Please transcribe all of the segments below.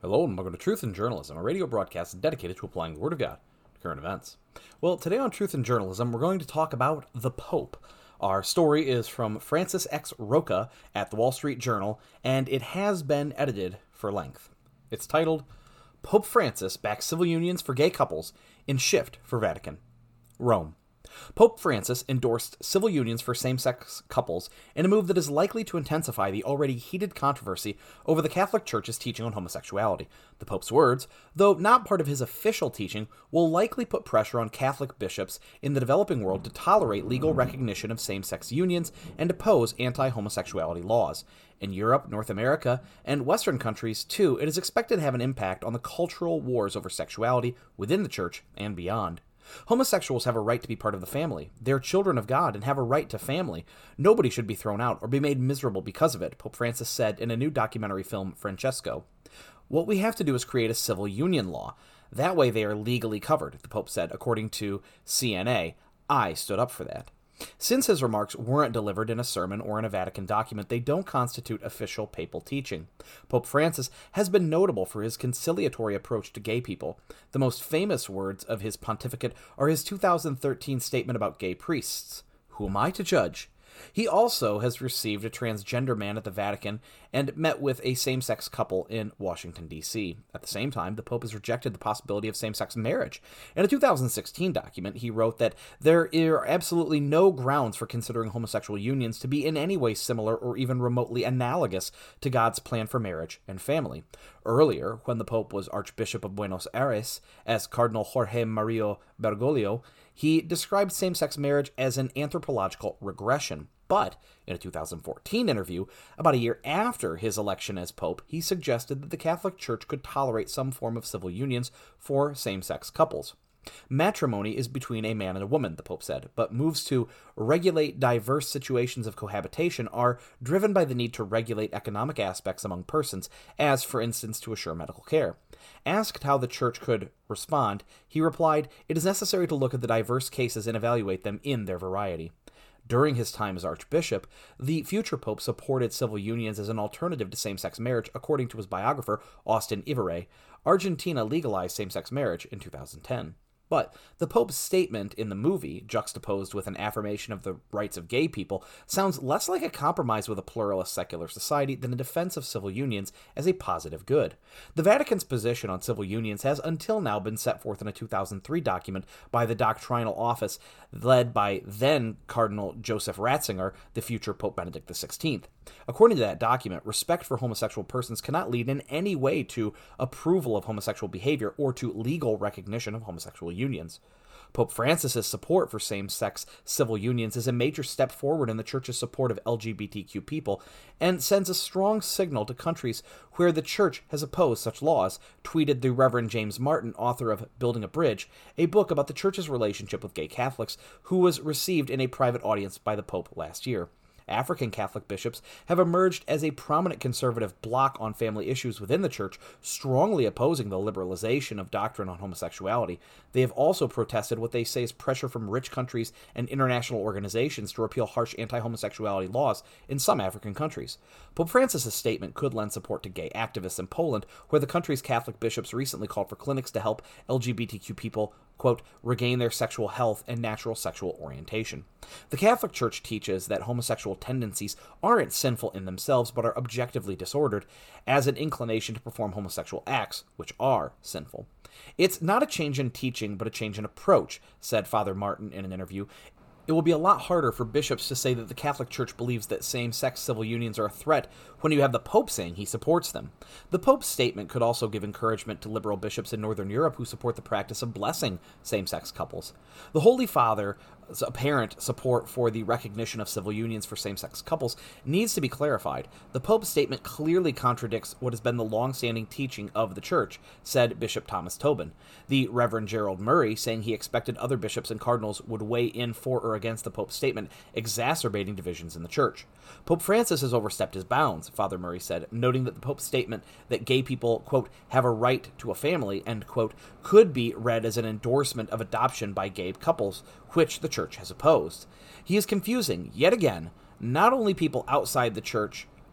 Hello and welcome to Truth in Journalism, a radio broadcast dedicated to applying the Word of God to current events. Well, today on Truth in Journalism, we're going to talk about the Pope. Our story is from Francis X. Roca at the Wall Street Journal, and it has been edited for length. It's titled, Pope Francis Backs Civil Unions for Gay Couples in Shift for Vatican. Rome. Pope Francis endorsed civil unions for same-sex couples in a move that is likely to intensify the already heated controversy over the Catholic Church's teaching on homosexuality. The Pope's words, though not part of his official teaching, will likely put pressure on Catholic bishops in the developing world to tolerate legal recognition of same-sex unions and oppose anti-homosexuality laws. In Europe, North America, and Western countries, too, it is expected to have an impact on the cultural wars over sexuality within the Church and beyond. Homosexuals have a right to be part of the family. They're children of God and have a right to family. Nobody should be thrown out or be made miserable because of it, Pope Francis said in a new documentary film, Francesco. What we have to do is create a civil union law. That way they are legally covered, the Pope said, according to CNA. I stood up for that. Since his remarks weren't delivered in a sermon or in a Vatican document, they don't constitute official papal teaching. Pope Francis has been notable for his conciliatory approach to gay people. The most famous words of his pontificate are his 2013 statement about gay priests. Who am I to judge? He also has received a transgender man at the Vatican and met with a same-sex couple in Washington, D.C. At the same time, the Pope has rejected the possibility of same-sex marriage. In a 2016 document, he wrote that there are absolutely no grounds for considering homosexual unions to be in any way similar or even remotely analogous to God's plan for marriage and family. Earlier, when the Pope was Archbishop of Buenos Aires as Cardinal Jorge Mario Bergoglio, he described same-sex marriage as an anthropological regression. But in a 2014 interview, about a year after his election as Pope, he suggested that the Catholic Church could tolerate some form of civil unions for same-sex couples. Matrimony is between a man and a woman, the Pope said, but moves to regulate diverse situations of cohabitation are driven by the need to regulate economic aspects among persons, as, for instance, to assure medical care. Asked how the Church could respond, he replied, "It is necessary to look at the diverse cases and evaluate them in their variety." During his time as Archbishop, the future Pope supported civil unions as an alternative to same-sex marriage, according to his biographer, Austin Ivere. Argentina legalized same-sex marriage in 2010. But the Pope's statement in the movie, juxtaposed with an affirmation of the rights of gay people, sounds less like a compromise with a pluralist secular society than a defense of civil unions as a positive good. The Vatican's position on civil unions has until now been set forth in a 2003 document by the Doctrinal Office, led by then Cardinal Joseph Ratzinger, the future Pope Benedict XVI. According to that document, respect for homosexual persons cannot lead in any way to approval of homosexual behavior or to legal recognition of homosexual unions. Pope Francis's support for same-sex civil unions is a major step forward in the Church's support of LGBTQ people and sends a strong signal to countries where the Church has opposed such laws, tweeted the Reverend James Martin, author of Building a Bridge, a book about the Church's relationship with gay Catholics, who was received in a private audience by the Pope last year. African Catholic bishops have emerged as a prominent conservative bloc on family issues within the Church, strongly opposing the liberalization of doctrine on homosexuality. They have also protested what they say is pressure from rich countries and international organizations to repeal harsh anti-homosexuality laws in some African countries. Pope Francis' statement could lend support to gay activists in Poland, where the country's Catholic bishops recently called for clinics to help LGBTQ people, quote, regain their sexual health and natural sexual orientation. The Catholic Church teaches that homosexual tendencies aren't sinful in themselves, but are objectively disordered, as an inclination to perform homosexual acts, which are sinful. It's not a change in teaching, but a change in approach, said Father Martin in an interview. It will be a lot harder for bishops to say that the Catholic Church believes that same-sex civil unions are a threat when you have the Pope saying he supports them. The Pope's statement could also give encouragement to liberal bishops in Northern Europe who support the practice of blessing same-sex couples. The Holy Father's apparent support for the recognition of civil unions for same-sex couples needs to be clarified. The Pope's statement clearly contradicts what has been the long-standing teaching of the Church, said Bishop Thomas Tobin. The Reverend Gerald Murray, saying he expected other bishops and cardinals would weigh in for or against the Pope's statement, exacerbating divisions in the Church. Pope Francis has overstepped his bounds, Father Murray said, noting that the Pope's statement that gay people, quote, have a right to a family, end quote, could be read as an endorsement of adoption by gay couples, which the Church has opposed. He is confusing, yet again, not only people outside the Church,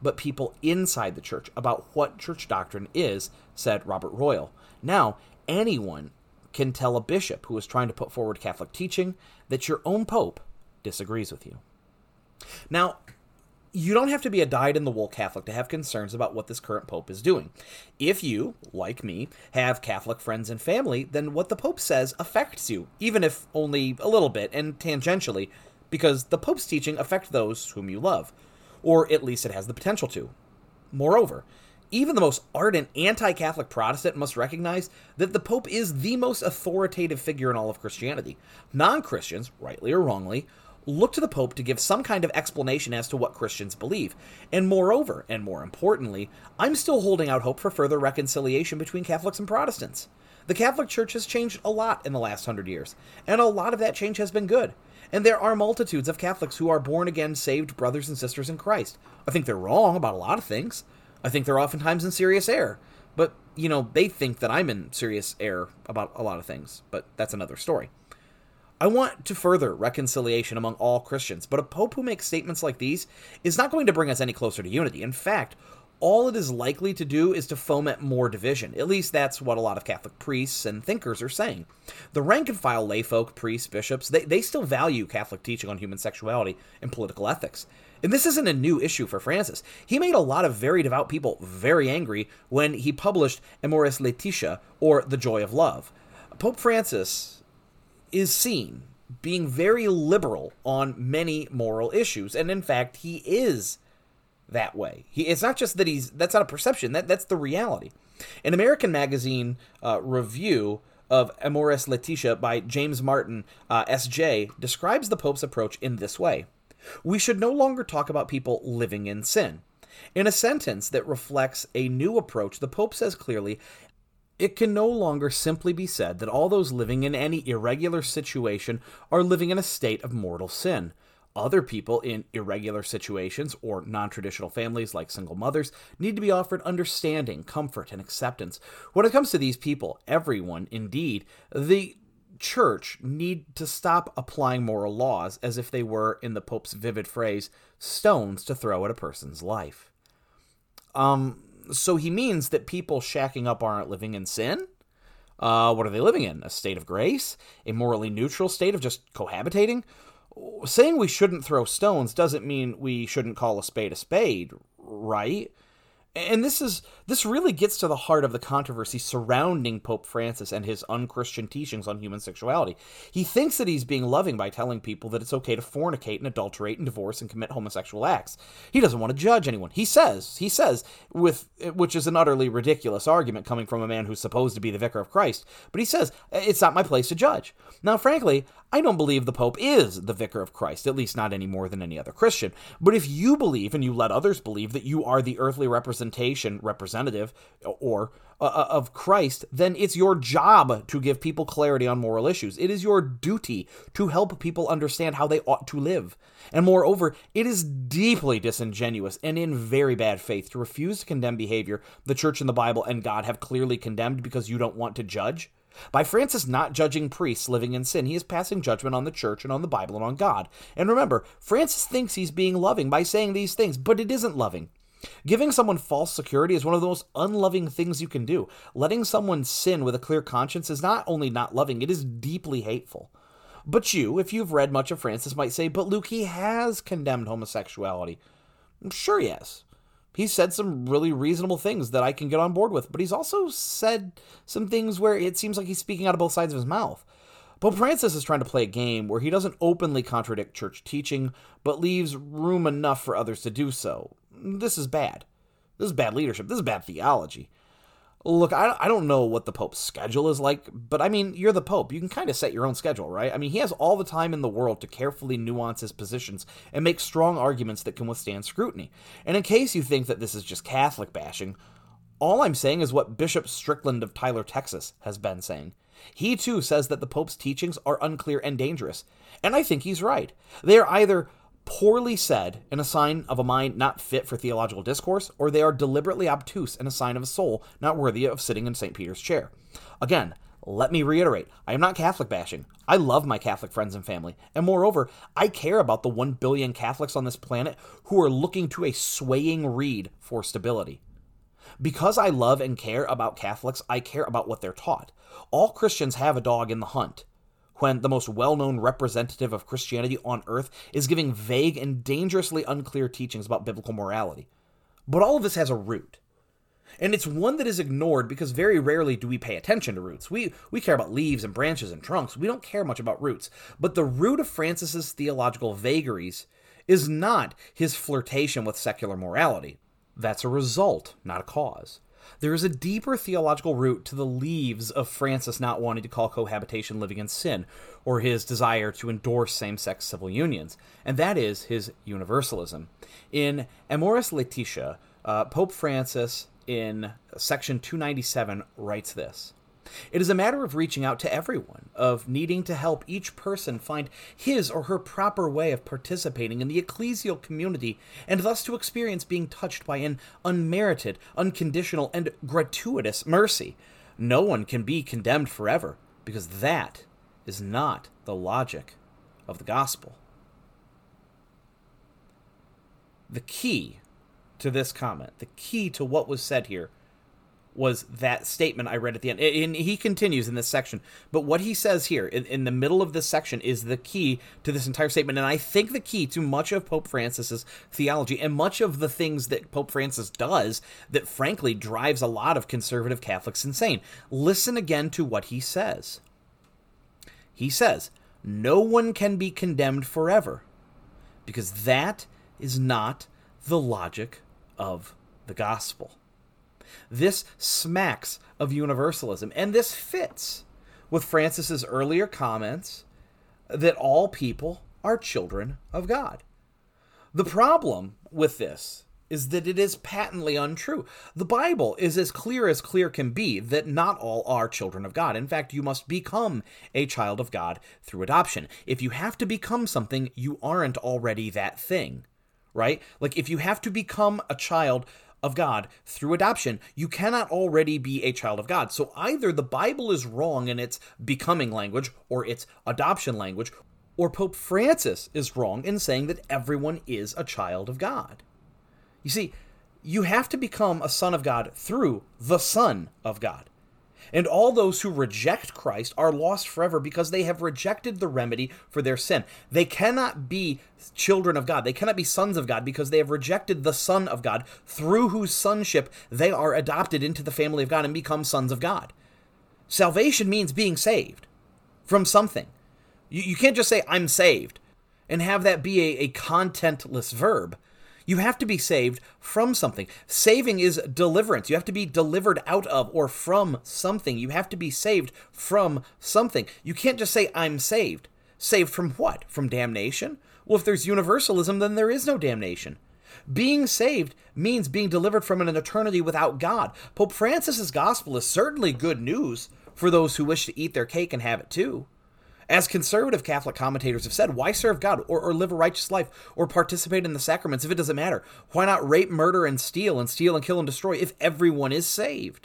but people inside the church about what church doctrine is, said Robert Royal. Now, anyone can tell a bishop who is trying to put forward Catholic teaching that your own pope disagrees with you. Now, you don't have to be a dyed-in-the-wool Catholic to have concerns about what this current pope is doing. If you, like me, have Catholic friends and family, then what the pope says affects you, even if only a little bit and tangentially, because the pope's teaching affects those whom you love, or at least it has the potential to. Moreover, even the most ardent anti-Catholic Protestant must recognize that the pope is the most authoritative figure in all of Christianity. Non-Christians, rightly or wrongly, look to the Pope to give some kind of explanation as to what Christians believe. And moreover, and more importantly, I'm still holding out hope for further reconciliation between Catholics and Protestants. The Catholic Church has changed a lot in the last 100 years, and a lot of that change has been good. And there are multitudes of Catholics who are born-again, saved brothers and sisters in Christ. I think they're wrong about a lot of things. I think they're oftentimes in serious error. But, they think that I'm in serious error about a lot of things. But that's another story. I want to further reconciliation among all Christians, but a pope who makes statements like these is not going to bring us any closer to unity. In fact, all it is likely to do is to foment more division. At least that's what a lot of Catholic priests and thinkers are saying. The rank-and-file layfolk, priests, bishops, they still value Catholic teaching on human sexuality and political ethics. And this isn't a new issue for Francis. He made a lot of very devout people very angry when he published Amoris Laetitia, or The Joy of Love. Pope Francis is seen being very liberal on many moral issues, and in fact, he is that way. It's not just that that's not a perception, that's the reality. An American magazine review of Amoris Laetitia by James Martin, S.J., describes the Pope's approach in this way. We should no longer talk about people living in sin. In a sentence that reflects a new approach, the Pope says clearly, it can no longer simply be said that all those living in any irregular situation are living in a state of mortal sin. Other people in irregular situations or non-traditional families like single mothers need to be offered understanding, comfort, and acceptance. When it comes to these people, everyone, indeed, the Church need to stop applying moral laws as if they were, in the Pope's vivid phrase, stones to throw at a person's life. So he means that people shacking up aren't living in sin? What are they living in? A state of grace? A morally neutral state of just cohabitating? Saying we shouldn't throw stones doesn't mean we shouldn't call a spade, right? And this really gets to the heart of the controversy surrounding Pope Francis and his unchristian teachings on human sexuality. He thinks that he's being loving by telling people that it's okay to fornicate and adulterate and divorce and commit homosexual acts. He doesn't want to judge anyone. He says, which is an utterly ridiculous argument coming from a man who's supposed to be the vicar of Christ, but he says, it's not my place to judge. Now, frankly, I don't believe the Pope is the vicar of Christ, at least not any more than any other Christian. But if you believe, and you let others believe, that you are the earthly representative, or of Christ, then it's your job to give people clarity on moral issues. It is your duty to help people understand how they ought to live. And moreover, it is deeply disingenuous and in very bad faith to refuse to condemn behavior the Church and the Bible and God have clearly condemned because you don't want to judge. By Francis not judging priests living in sin, he is passing judgment on the Church and on the Bible and on God. And remember, Francis thinks he's being loving by saying these things, but it isn't loving. Giving someone false security is one of the most unloving things you can do. Letting someone sin with a clear conscience is not only not loving, it is deeply hateful. But you, if you've read much of Francis, might say, but Luke, he has condemned homosexuality. Sure he has. He's said some really reasonable things that I can get on board with, but he's also said some things where it seems like he's speaking out of both sides of his mouth. Pope Francis is trying to play a game where he doesn't openly contradict church teaching, but leaves room enough for others to do so. This is bad. This is bad leadership. This is bad theology. Look, I don't know what the Pope's schedule is like, but I mean, you're the Pope. You can kind of set your own schedule, right? I mean, he has all the time in the world to carefully nuance his positions and make strong arguments that can withstand scrutiny. And in case you think that this is just Catholic bashing, all I'm saying is what Bishop Strickland of Tyler, Texas has been saying. He too says that the Pope's teachings are unclear and dangerous. And I think he's right. They are either poorly said and a sign of a mind not fit for theological discourse, or they are deliberately obtuse and a sign of a soul not worthy of sitting in St. Peter's chair. Again, Let me reiterate, I am not Catholic bashing. I love my Catholic friends and family. And moreover, I care about the 1 billion Catholics on this planet who are looking to a swaying reed for stability. Because I love and care about Catholics, I care about what they're taught. All Christians have a dog in the hunt. When the most well-known representative of Christianity on earth is giving vague and dangerously unclear teachings about biblical morality. But all of this has a root. And it's one that is ignored because very rarely do we pay attention to roots. We care about leaves and branches and trunks. We don't care much about roots. But the root of Francis's theological vagaries is not his flirtation with secular morality. That's a result, not a cause. There is a deeper theological root to the leaves of Francis not wanting to call cohabitation living in sin, or his desire to endorse same-sex civil unions, and that is his universalism. In Amoris Laetitia, Pope Francis, in section 297, writes this: "It is a matter of reaching out to everyone, of needing to help each person find his or her proper way of participating in the ecclesial community, and thus to experience being touched by an unmerited, unconditional, and gratuitous mercy. No one can be condemned forever, because that is not the logic of the gospel." The key to this comment, the key to what was said here, was that statement I read at the end. And he continues in this section, but what he says here in the middle of this section is the key to this entire statement, and I think the key to much of Pope Francis's theology and much of the things that Pope Francis does that frankly drives a lot of conservative Catholics insane. Listen again to what he says. He says, "No one can be condemned forever, because that is not the logic of the gospel." This smacks of universalism, and this fits with Francis's earlier comments that all people are children of God. The problem with this is that it is patently untrue. The Bible is as clear can be that not all are children of God. In fact, you must become a child of God through adoption. If you have to become something, you aren't already that thing. Right? Like, if you have to become a child of God through adoption, you cannot already be a child of God. So either the Bible is wrong in its becoming language or its adoption language, or Pope Francis is wrong in saying that everyone is a child of God. You see, you have to become a son of God through the Son of God. And all those who reject Christ are lost forever because they have rejected the remedy for their sin. They cannot be children of God. They cannot be sons of God because they have rejected the Son of God, through whose sonship they are adopted into the family of God and become sons of God. Salvation means being saved from something. You can't just say, "I'm saved," and have that be a contentless verb. You have to be saved from something. Saving is deliverance. You have to be delivered out of or from something. You have to be saved from something. You can't just say, "I'm saved." Saved from what? From damnation? Well, if there's universalism, then there is no damnation. Being saved means being delivered from an eternity without God. Pope Francis's gospel is certainly good news for those who wish to eat their cake and have it too. As conservative Catholic commentators have said, why serve God or live a righteous life or participate in the sacraments if it doesn't matter? Why not rape, murder, and steal and kill and destroy if everyone is saved?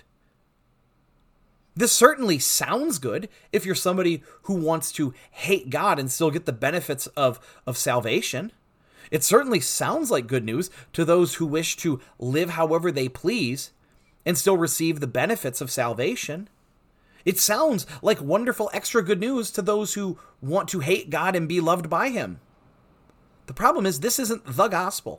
This certainly sounds good if you're somebody who wants to hate God and still get the benefits of salvation. It certainly sounds like good news to those who wish to live however they please and still receive the benefits of salvation. It sounds like wonderful extra good news to those who want to hate God and be loved by Him. The problem is, this isn't the gospel.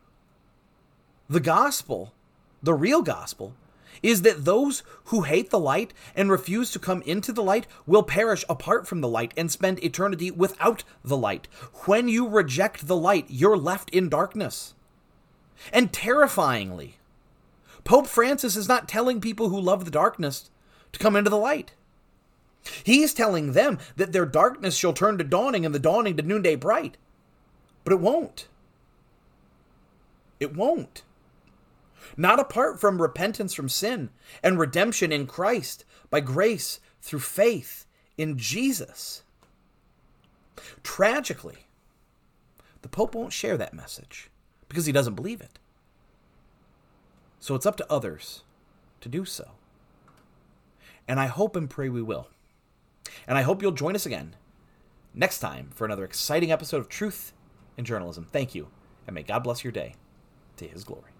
The gospel, the real gospel, is that those who hate the light and refuse to come into the light will perish apart from the light and spend eternity without the light. When you reject the light, you're left in darkness. And terrifyingly, Pope Francis is not telling people who love the darkness to come into the light. He's telling them that their darkness shall turn to dawning and the dawning to noonday bright. But it won't. It won't. Not apart from repentance from sin and redemption in Christ by grace through faith in Jesus. Tragically, the Pope won't share that message because he doesn't believe it. So it's up to others to do so. And I hope and pray we will. And I hope you'll join us again next time for another exciting episode of Truth in Journalism. Thank you, and may God bless your day to his glory.